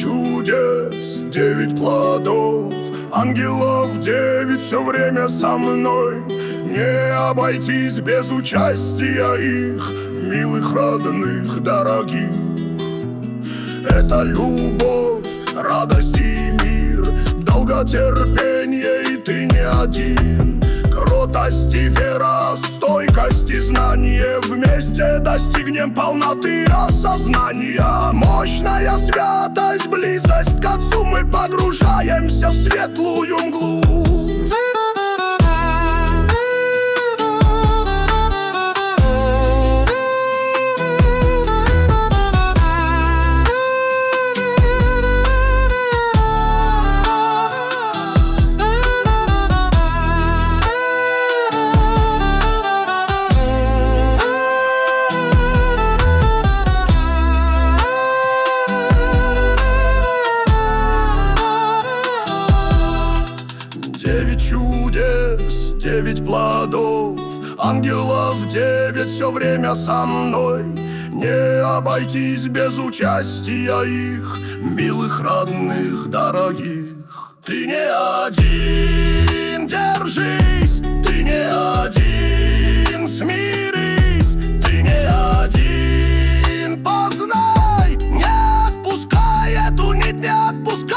чудес, 9 плодов, ангелов 9 все время со мной. Не обойтись без участия их, милых, родных, дорогих. Это любовь, радость и мир, долготерпение, и ты не один. Кротость и вера, стойкость и знание, вместе достигнем полноты осознания. Мощная святость, близость к Отцу, мы погружаемся в светлую мглу. Девять чудес, 9 плодов, ангелов 9 все время со мной. Не обойтись без участия их, милых, родных, дорогих. Ты не один, держись, ты не один, смирись, ты не один, познай, не отпускай эту нить, не отпускай.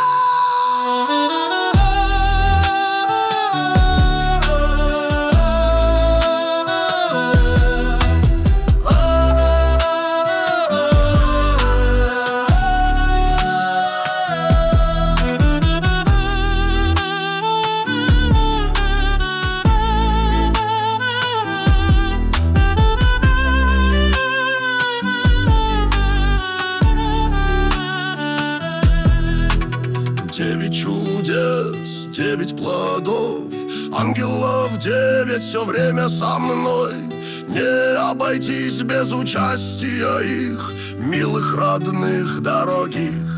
Девять чудес, 9 плодов, ангелов 9 все время со мной. Не обойтись без участия их, милых, родных, дорогих.